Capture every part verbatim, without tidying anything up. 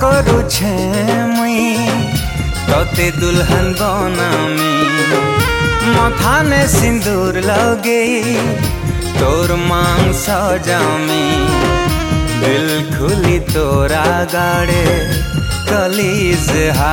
କରୁछे मुई तोते दुल्हन बनामी मथाने सिंदूर लगे तोर मांग सजामी दिल खुली तोरा गाड़े कलीज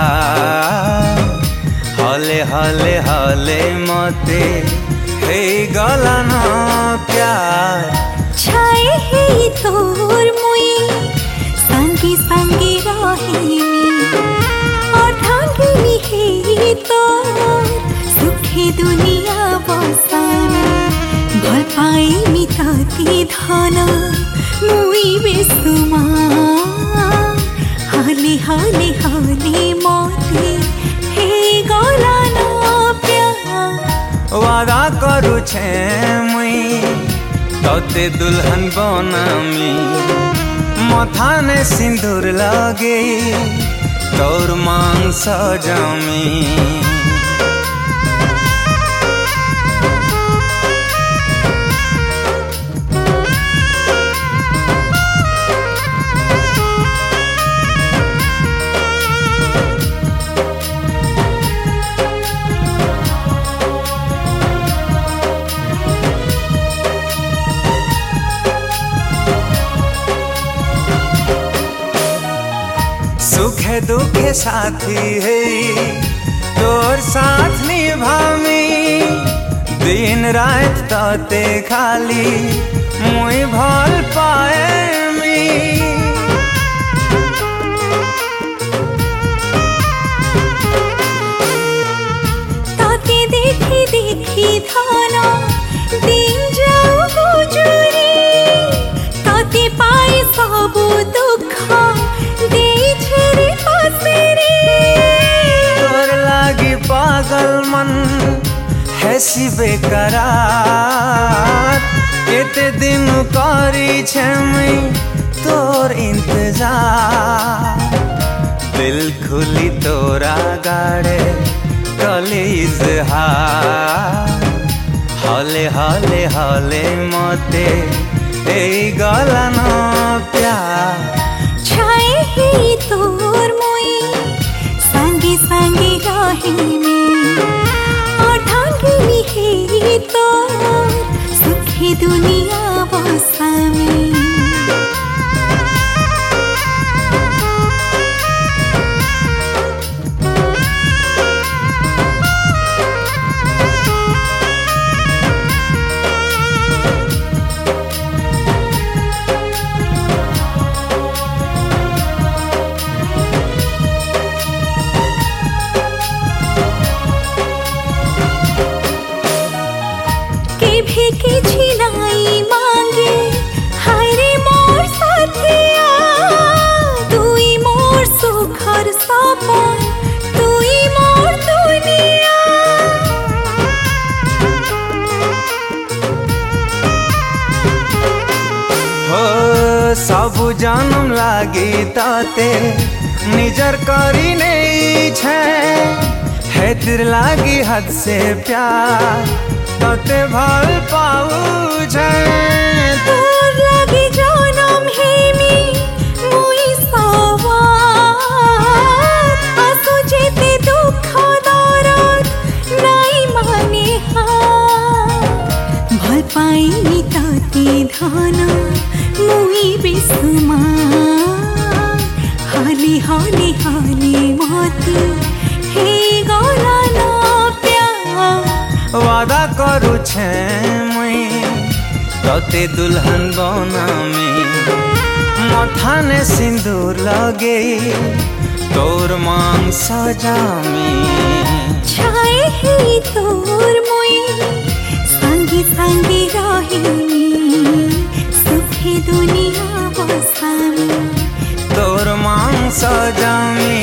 हले हले हले मते हे गला ना प्यार छाए हे तोर मुई संगी संगी रही अर्धांगिनी हे तोर सुखी दुनिया बसाना भल पाई मिताती धन मुई बेसुमा हाले हाले हाले मोते हे गला ना प्यार वादा करूछे मुई तोते दुल्हन बनामी मथाने सिंदूर लगे तोर मांग सजामी सुखे दुखे साथी है तोर साथ निभामी दिन रात तोते खाली मुई भल पाए मी ताते देखी देखी धाना दिन जाऊ गुजरी ताते पाए सब दुख तोर लागी पागल मन हैसी बेकरार केते दिन करी छे मुई तोर इंतजार दिल खुली तोरा गाड़े कलीज हले हले हले मते ए गला ना प्यार छाए हे तोर मुई संगी संगी रही अर्धांगिनी हे तोर सुखी दुनिया बसामी किछि नाई मांगे हाय रे मोर साथिया तुई मोर सुखर सपन तुई मोर दुनिया हो सब जन्म लागी ताते निजर करी नहीं छे है तिर लागी हद से प्यार तोते भल पाऊ छे तोर लागी जनम हेमी मुई सवार आसु जेते दुख दरद नाई माने भल पाई मिताती धन मुई बेसुमा हाले हाले हाले मोती हे गला ना प्यार वादा करूछे मुई तोते दुल्हन बनामी मथाने सिंदूर लगे तोर मांग सजामी छाए हे तोर मुई संगी संगी रही सुखी दुनिया बसामी तोर मांग सजामी।